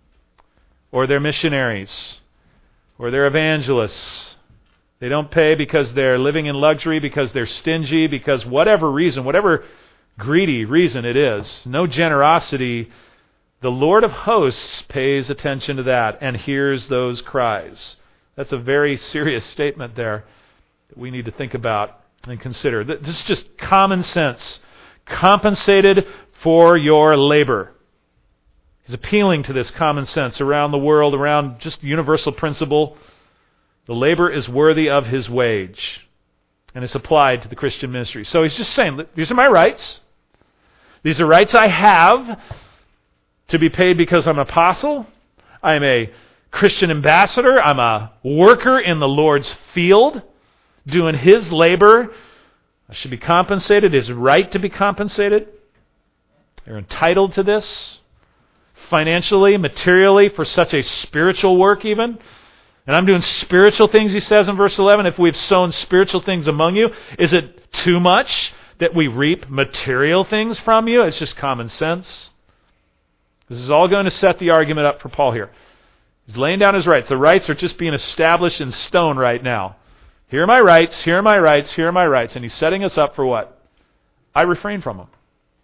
Speaker 1: or their missionaries or their evangelists. They don't pay because they're living in luxury, because they're stingy, because whatever reason, whatever greedy reason it is, no generosity. The Lord of hosts pays attention to that and hears those cries. That's a very serious statement there that we need to think about and consider. This is just common sense. Compensated for your labor. He's appealing to this common sense around the world, around just universal principle. The labor is worthy of his wage. And it's applied to the Christian ministry. So he's just saying, these are my rights. These are rights I have to be paid because I'm an apostle. I'm a Christian ambassador. I'm a worker in the Lord's field, doing his labor. I should be compensated. It's right to be compensated. They're entitled to this. Financially, materially, for such a spiritual work even. And I'm doing spiritual things, he says in verse 11. If we've sown spiritual things among you, is it too much that we reap material things from you? It's just common sense. This is all going to set the argument up for Paul here. He's laying down his rights. The rights are just being established in stone right now. Here are my rights, here are my rights, here are my rights. And he's setting us up for what? I refrain from them.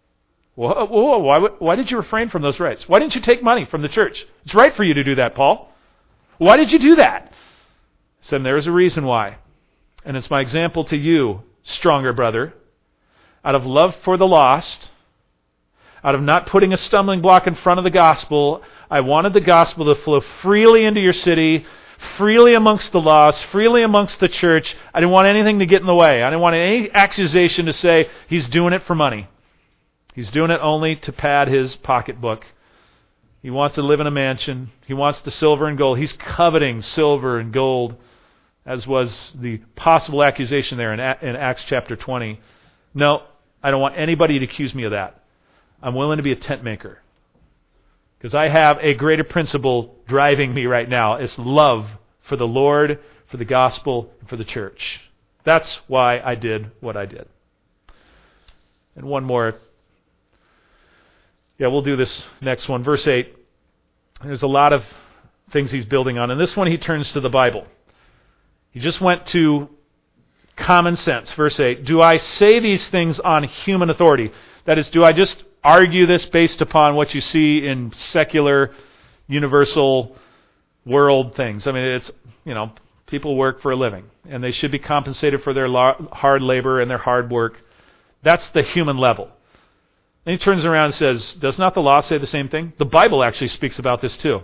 Speaker 1: Why did you refrain from those rights? Why didn't you take money from the church? It's right for you to do that, Paul. Why did you do that? He said, there is a reason why. And it's my example to you, stronger brother. Out of love for the lost, out of not putting a stumbling block in front of the gospel, I wanted the gospel to flow freely into your city, freely amongst the lost, freely amongst the church. I didn't want anything to get in the way. I didn't want any accusation to say he's doing it for money. He's doing it only to pad his pocketbook. He wants to live in a mansion. He wants the silver and gold. He's coveting silver and gold, as was the possible accusation there in Acts chapter 20. No, I don't want anybody to accuse me of that. I'm willing to be a tent maker. Because I have a greater principle driving me right now. It's love for the Lord, for the gospel, and for the church. That's why I did what I did. And one more. Yeah, we'll do this next one. Verse 8. There's a lot of things he's building on. And this one he turns to the Bible. He just went to common sense. Verse 8, do I say these things on human authority? That is, do I just argue this based upon what you see in secular, universal world things? I mean, it's, people work for a living, and they should be compensated for their hard labor and their hard work. That's the human level. And he turns around and says, does not the law say the same thing? The Bible actually speaks about this too.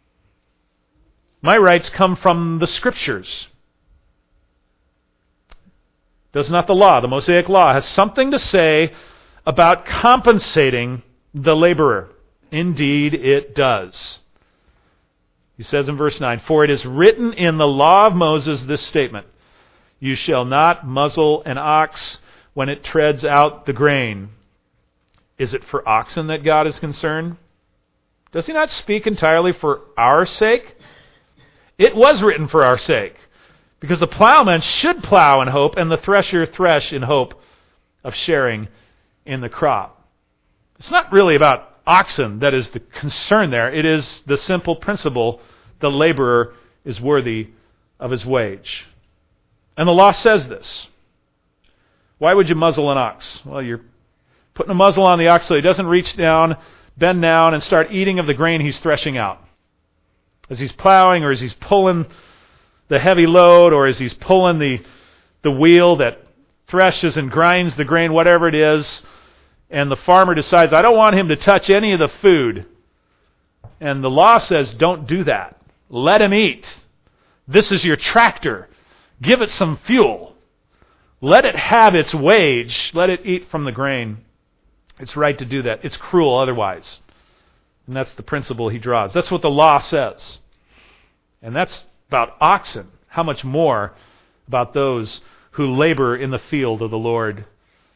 Speaker 1: My rights come from the Scriptures. Does not the law, the Mosaic law, has something to say about compensating the laborer? Indeed, it does. He says in verse 9, for it is written in the law of Moses this statement, you shall not muzzle an ox when it treads out the grain. Is it for oxen that God is concerned? Does he not speak entirely for our sake? It was written for our sake, because the plowman should plow in hope, and the thresher thresh in hope of sharing in the crop. It's not really about oxen that is the concern there. It is the simple principle, the laborer is worthy of his wage. And the law says this. Why would you muzzle an ox? Well, you're putting a muzzle on the ox so he doesn't reach down, bend down, and start eating of the grain he's threshing out. As he's plowing, or as he's pulling the heavy load, or as he's pulling the wheel that threshes and grinds the grain, whatever it is, and the farmer decides, I don't want him to touch any of the food. And the law says, don't do that. Let him eat. This is your tractor. Give it some fuel. Let it have its wage. Let it eat from the grain. It's right to do that. It's cruel otherwise. And that's the principle he draws. That's what the law says. And that's about oxen. How much more about those who labor in the field of the Lord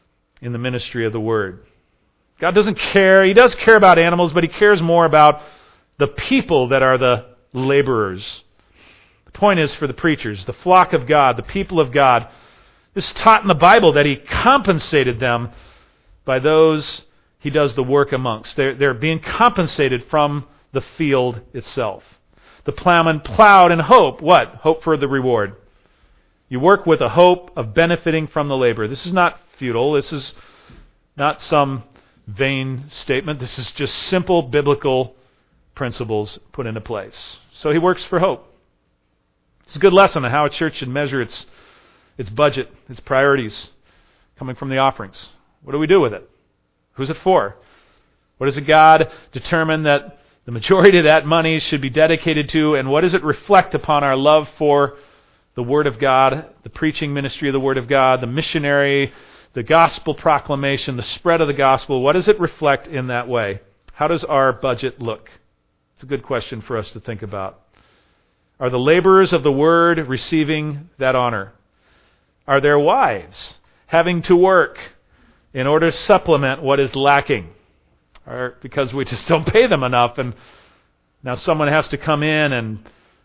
Speaker 1: in the ministry of the Word. God doesn't care. He does care about animals, but he cares more about the people that are the laborers. The point is for the preachers, the flock of God, the people of God, it's taught in the Bible that he compensated them by those he does the work amongst. They're being compensated from the field itself. The plowman plowed in hope. What? Hope for the reward. You work with a hope of benefiting from the labor. This is not futile. This is not some vain statement. This is just simple biblical principles put into place. So he works for hope. It's a good lesson on how a church should measure its budget, its priorities coming from the offerings. What do we do with it? Who's it for? What does God determine that the majority of that money should be dedicated to, and what does it reflect upon our love for the Word of God, the preaching ministry of the Word of God, the missionary, the gospel proclamation, the spread of the gospel? What does it reflect in that way? How does our budget look? It's a good question for us to think about. Are the laborers of the Word receiving that honor? Are their wives having to work in order to supplement what is lacking? Or because we just don't pay them enough, and now someone has to come in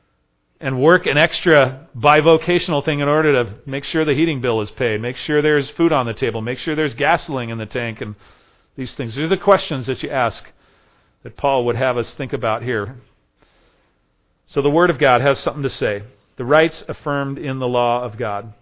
Speaker 1: and work an extra bivocational thing in order to make sure the heating bill is paid, make sure there's food on the table, make sure there's gasoline in the tank, and these things. These are the questions that you ask that Paul would have us think about here. So the Word of God has something to say. The rights affirmed in the law of God.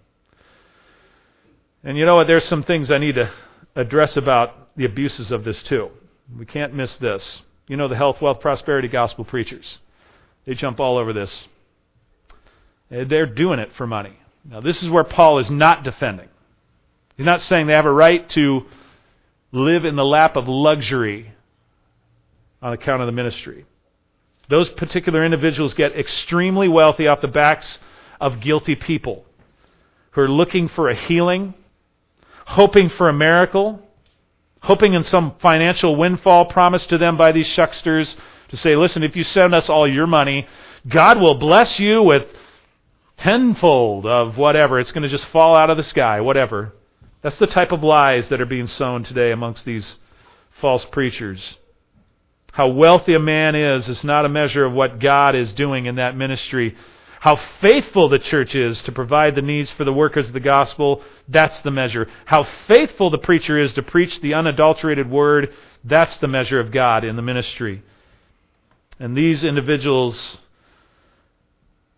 Speaker 1: And you know what? There's some things I need to address about the abuses of this too. We can't miss this. You know the health, wealth, prosperity gospel preachers. They jump all over this. They're doing it for money. Now this is where Paul is not defending. He's not saying they have a right to live in the lap of luxury on account of the ministry. Those particular individuals get extremely wealthy off the backs of guilty people who are looking for a healing, hoping for a miracle, hoping in some financial windfall promised to them by these shucksters to say, listen, if you send us all your money, God will bless you with tenfold of whatever. It's going to just fall out of the sky, whatever. That's the type of lies that are being sown today amongst these false preachers. How wealthy a man is not a measure of what God is doing in that ministry. How faithful the church is to provide the needs for the workers of the gospel, that's the measure. How faithful the preacher is to preach the unadulterated word, that's the measure of God in the ministry. And these individuals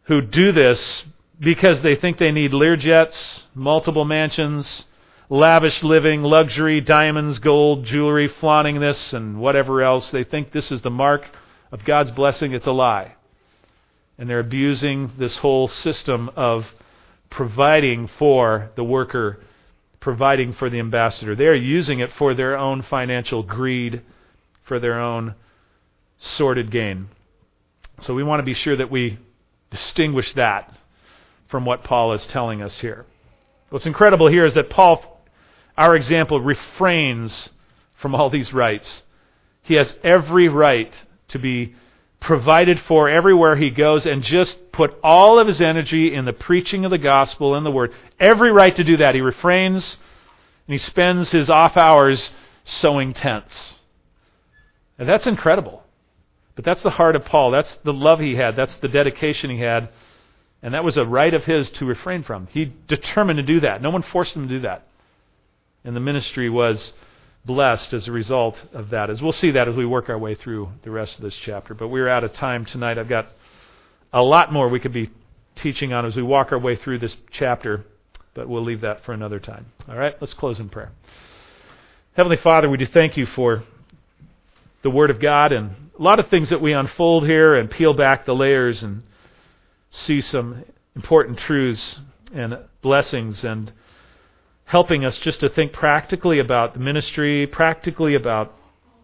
Speaker 1: who do this because they think they need Learjets, multiple mansions, lavish living, luxury, diamonds, gold, jewelry, flaunting this and whatever else. They think this is the mark of God's blessing. It's a lie. And they're abusing this whole system of providing for the worker, providing for the ambassador. They are using it for their own financial greed, for their own sordid gain. So we want to be sure that we distinguish that from what Paul is telling us here. What's incredible here is that Paul, our example, refrains from all these rights. He has every right to be provided for everywhere he goes and just put all of his energy in the preaching of the gospel and the word. Every right to do that. He refrains and he spends his off hours sewing tents. And that's incredible. But that's the heart of Paul. That's the love he had. That's the dedication he had. And that was a right of his to refrain from. He determined to do that. No one forced him to do that. And the ministry was blessed as a result of that. As we'll see that as we work our way through the rest of this chapter. But we're out of time tonight. I've got a lot more we could be teaching on as we walk our way through this chapter. But we'll leave that for another time. All right, let's close in prayer. Heavenly Father, we do thank you for the Word of God and a lot of things that we unfold here and peel back the layers and see some important truths and blessings and helping us just to think practically about the ministry, practically about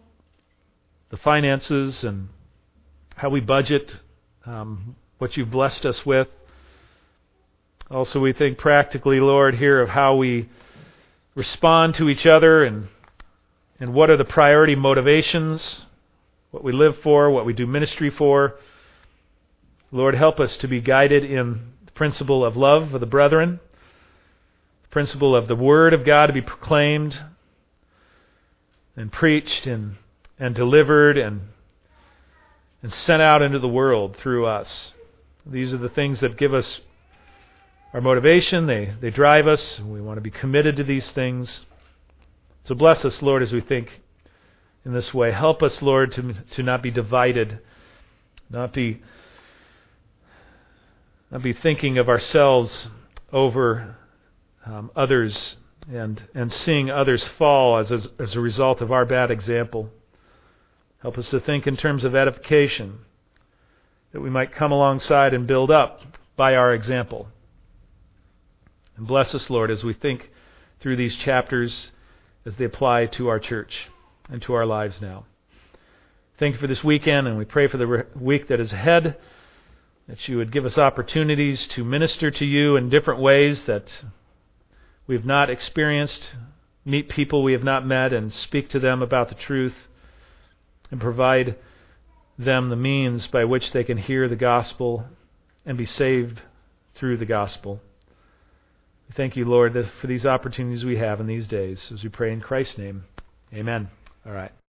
Speaker 1: the finances and how we budget, what you've blessed us with. Also, we think practically, Lord, here of how we respond to each other and what are the priority motivations, what we live for, what we do ministry for. Lord, help us to be guided in the principle of love of the brethren, the principle of the Word of God to be proclaimed and preached and delivered and sent out into the world through us. These are the things that give us our motivation. They drive us. We want to be committed to these things. So bless us, Lord, as we think in this way. Help us, Lord, to not be divided, not be thinking of ourselves over others and seeing others fall as a result of our bad example. Help us to think in terms of edification, that we might come alongside and build up by our example. And bless us, Lord, as we think through these chapters as they apply to our church and to our lives now. Thank you for this weekend, and we pray for the week that is ahead, that you would give us opportunities to minister to you in different ways that we have not experienced, meet people we have not met, and speak to them about the truth, and provide them the means by which they can hear the gospel and be saved through the gospel. We thank you, Lord, for these opportunities we have in these days, as we pray in Christ's name. Amen. All right.